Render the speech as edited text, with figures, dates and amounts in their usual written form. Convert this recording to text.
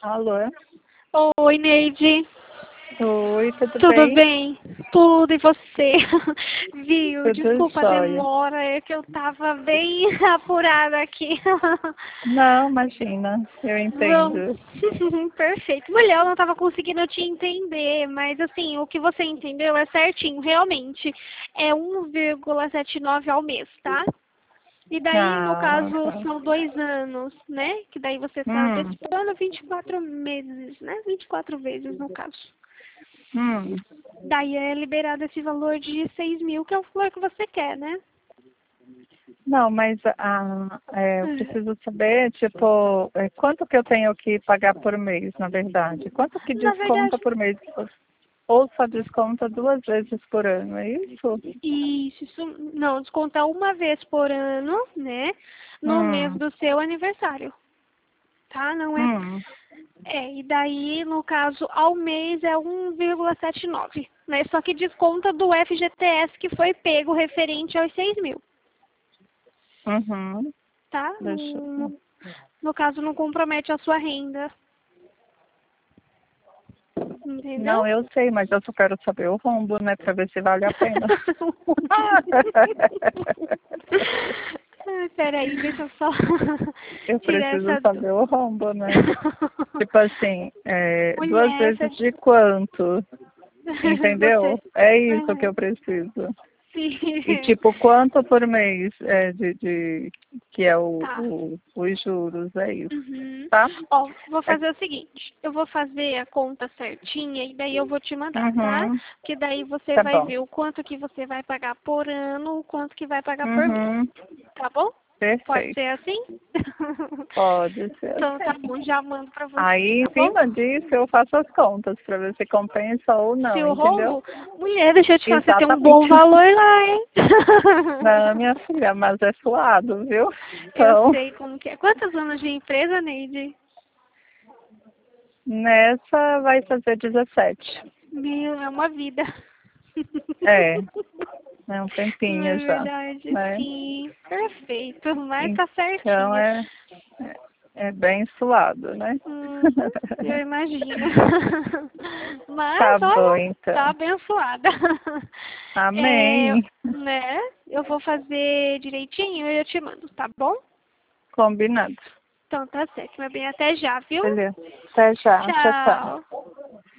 Alô? Oi, Neide. Oi, tudo Tudo bem? bem? Tudo, e você? Viu? Tudo Desculpa a jóia. demora, é que eu tava bem apurada aqui. Não, imagina, eu Vamos. entendo. Perfeito. Mulher, eu não tava conseguindo te entender, mas assim, o que você entendeu é certinho, realmente. É 1,79 ao mês, tá? E daí, no Ah, caso, tá. são 2 anos, né? Que daí você está Hum, antecipando 24 meses, né? 24 vezes, no caso. hum. Daí é liberado esse valor de 6 mil, que é o valor que você quer, né? Não, mas eu preciso saber, tipo, quanto que eu tenho que pagar por mês, na verdade? Quanto que Na desconta verdade, por mês? Ou só desconta 2 vezes por ano, é isso? isso não, descontar uma vez por ano, né? No mês Hum, do seu aniversário, tá? Não é. hum. E daí, no caso, ao mês é 1,79, né? Só que desconta do FGTS que foi pego referente aos 6 mil, Uhum. tá? Deixa eu... No caso, não compromete a sua renda, entendeu? Não, eu sei, mas eu só quero saber o rombo, né, para ver se vale a pena. Ai, peraí, deixa eu só Eu tirar preciso essa saber o rombo, né? Tipo assim, duas mulher, vezes de quanto? você. Entendeu? É isso que Aham, eu preciso. E sim. tipo, quanto por mês que é Tá. os juros, é isso, Uhum. tá? Ó, vou É, fazer o seguinte, eu vou fazer a conta certinha e daí eu vou te mandar, tá? uhum, Que daí você tá vai bom. ver o quanto que você vai pagar por ano, o quanto que vai pagar por mês, Uhum, tá bom? Pode perfeito. ser assim? Pode ser Então tá assim. bom, já mando pra você, Aí, tá em bom? cima disso, eu faço as contas para ver se compensa ou Se não, o entendeu? rombo, mulher, deixa eu te falar, você tem um bom Exatamente. valor lá, hein? Não, minha filha, mas é suado, viu? Eu Então, sei como que é. Quantos anos de empresa, Neide? nessa vai fazer 17. Meu, é uma vida. É, um Não é tempinho já, verdade? né? Sim, perfeito. Mas tá Então certinho. é bem suado, né? Uhum, eu imagino. Tá Mas, bom, olha, tá então. abençoada. É, Amém. né? Eu vou fazer direitinho e eu te mando, tá bom? Combinado. Então tá certo, meu bem. Até já, viu? Beleza. Até já. Tchau, tchau. Tchau.